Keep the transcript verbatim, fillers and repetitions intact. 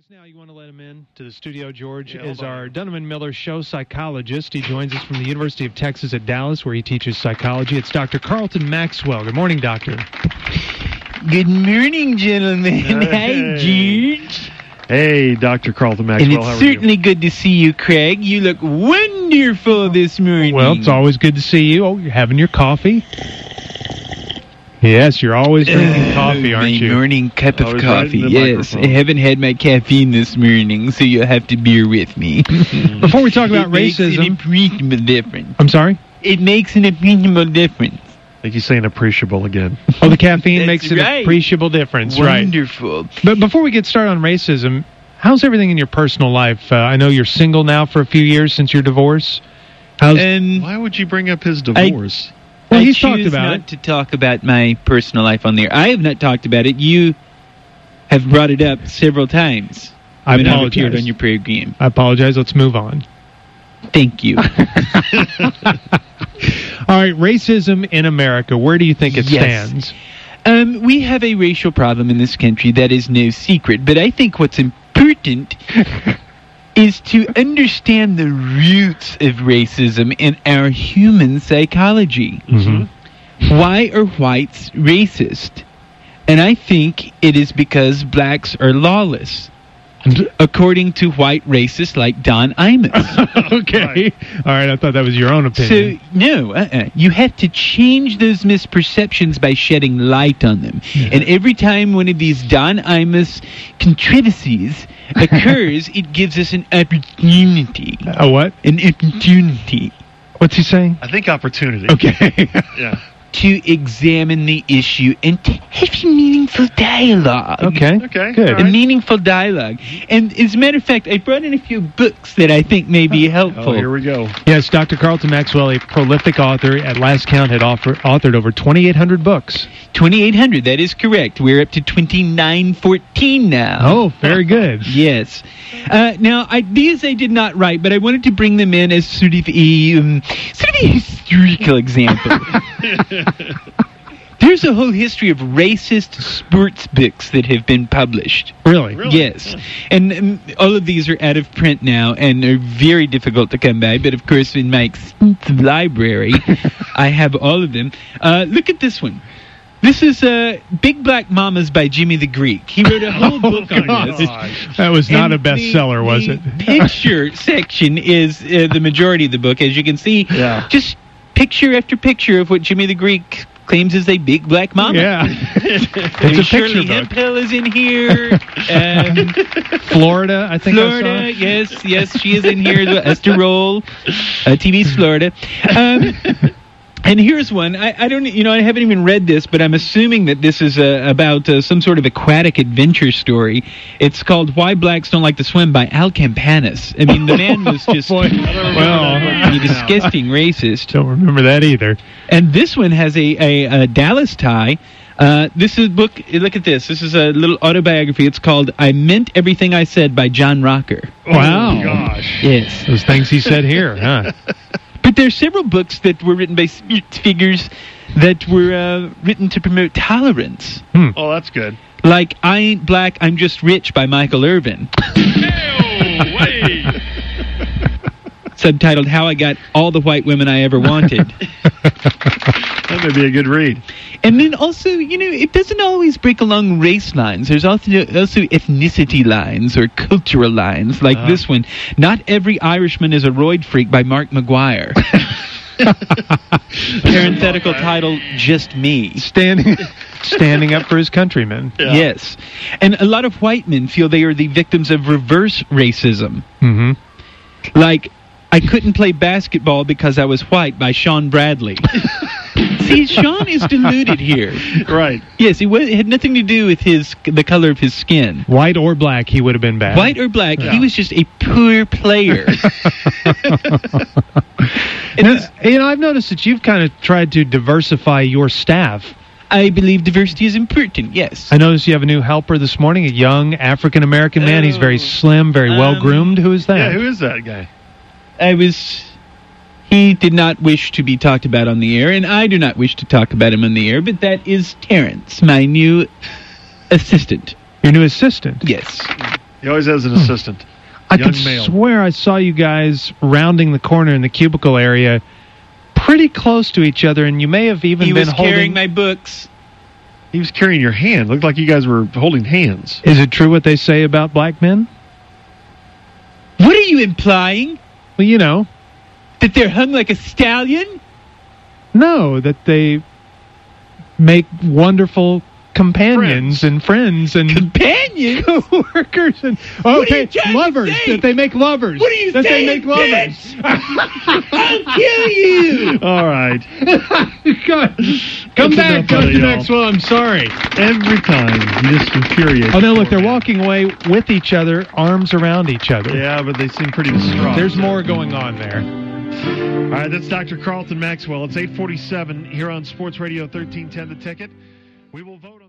us now. You want to let him in to the studio, George, yeah, is our Donovan Miller Show psychologist. He joins us from the University of Texas at Dallas, where he teaches psychology. It's Doctor Carlton Maxwell. Good morning, Doctor. Good morning, gentlemen. Hey. Hi, George. Hey, Doctor Carlton Maxwell. And it's how are certainly good to see you, Craig. You look wonderful this morning. Well, it's always good to see you. Oh, you're having your coffee? Yes, you're always drinking Uh, coffee, aren't my you? morning cup of Always right coffee. in the Yes, I microphone. haven't had my caffeine this morning, so you'll have to bear with me. Before we talk about it makes racism... an appreciable difference. I'm sorry? It makes an appreciable difference. I think he's saying appreciable again. Oh, the caffeine That's makes an right. appreciable difference, right? Wonderful. But before we get started on racism, how's everything in your personal life? Uh, I know you're single now for a few years since your divorce. How's... Um, Why would you bring up his divorce? Well, I he's choose talked about not it. to talk about my personal life on there. I have not talked about it. You have brought it up several times. I when I've apologize. appeared on your program. I apologize. Let's move on. Thank you. All right, racism in America. Where do you think it Yes. stands? Um, we have a racial problem in this country that is no secret, but I think what's important is to understand the roots of racism in our human psychology. Mm-hmm. Why are whites racist? And I think it is because blacks are lawless, according to white racists like Don Imus. Okay. All right, I thought that was your own So, opinion. no, uh-uh. You have to change those misperceptions by shedding light on them. And every time one of these Don Imus controversies occurs, it gives us an opportunity. A what? An opportunity What's he saying? I think opportunity. Okay. Yeah. to examine the issue and to have a meaningful dialogue. Okay. Okay, Good. all A right. meaningful dialogue. And as a matter of fact, I brought in a few books that I think may be helpful. Oh, here we go. Yes, Doctor Carlton Maxwell, a prolific author, at last count had offer, authored over twenty-eight hundred books. twenty-eight hundred, that is correct. We're up to twenty-nine fourteen now. Oh, very good. Yes. Uh, now, I, these I did not write, but I wanted to bring them in as sort of a, um, sort of a historical example. There's a whole history of racist sports books that have been published. Really? Really? Yes. And um, all of these are out of print now and are very difficult to come by. But, of course, in my extensive library, I have all of them. Uh, look at this one. This is uh, Big Black Mamas by Jimmy the Greek. He wrote a whole Oh, book on gosh. this. That was not And a bestseller, the- was the it? picture section is uh, the majority of the book. As you can see, Yeah. just picture after picture of what Jimmy the Greek claims is a big black mama. Yeah. I mean, It's a Shirley picture book. Hemphill is in here. Um, Florida, I think I Florida, saw. yes, yes, she is in here. as well. Esther Roll, uh, T V's Florida. Um, and here's one. I, I don't, you know, I haven't even read this, but I'm assuming that this is uh, about uh, some sort of aquatic adventure story. It's called "Why Blacks Don't Like to Swim" by Al Campanis. I mean, the man was just Boy. a Well, disgusting racist. don't remember that either. And this one has a, a, a Dallas tie. Uh, this is a book. Look at this. This is a little autobiography. It's called "I Meant Everything I Said" by John Rocker. Wow. Oh, gosh. Yes. Those things he said here, huh? But there's several books that were written by spirit figures that were uh, written to promote tolerance. Oh, that's good. Like "I Ain't Black, I'm Just Rich" by Michael Irvin. Subtitled "How I Got All the White Women I Ever Wanted." That may be a good read. And then also, you know, it doesn't always break along race lines. There's also also ethnicity lines or cultural lines, like Uh-huh. this one. "Not Every Irishman is a Roid Freak" by Mark McGuire. Parenthetical title, "Just Me." Standing, standing up for his countrymen. Yeah. Yes. And a lot of white men feel they are the victims of reverse racism. Mm-hmm. Like, "I couldn't play basketball because I was white" by Sean Bradley. See, Sean is deluded here. Right. Yes, it, was, it had nothing to do with his the color of his skin. White or black, he would have been bad. White or black, Yeah. he was just a poor player. And this- you know, I've noticed that you've kind of tried to diversify your staff. I believe diversity is important, yes. I noticed you have a new helper this morning, a young African-American man. He's very Oh. slim, very Um, well-groomed. Who is that? Yeah, who is that guy? I was... He did not wish to be talked about on the air, and I do not wish to talk about him on the air, but that is Terrence, my new assistant. Your new assistant? Yes. He always has an assistant. I Young could male. swear I saw you guys rounding the corner in the cubicle area pretty close to each other, and you may have even He been was holding... carrying my books. He was carrying your hand. Looked like you guys were holding hands. Is it true what they say about black men? What are you implying? Well, you know, That they're hung like a stallion? no, that they make wonderful companions Friends. and friends and Companions? co-workers and are okay, you trying to lovers. say? That they make lovers. What are you that saying, they make lovers. I'll kill you! All right. God. Come That's back, enough out of Doctor y'all. Maxwell. I'm sorry. Every time. You just infuriate. Oh, no, look, they're walking away with each other, arms around each other. Yeah, but they seem pretty distraught. There's more going on there. All right, that's Doctor Carlton Maxwell. It's eight forty-seven here on Sports Radio thirteen ten The Ticket. We will vote on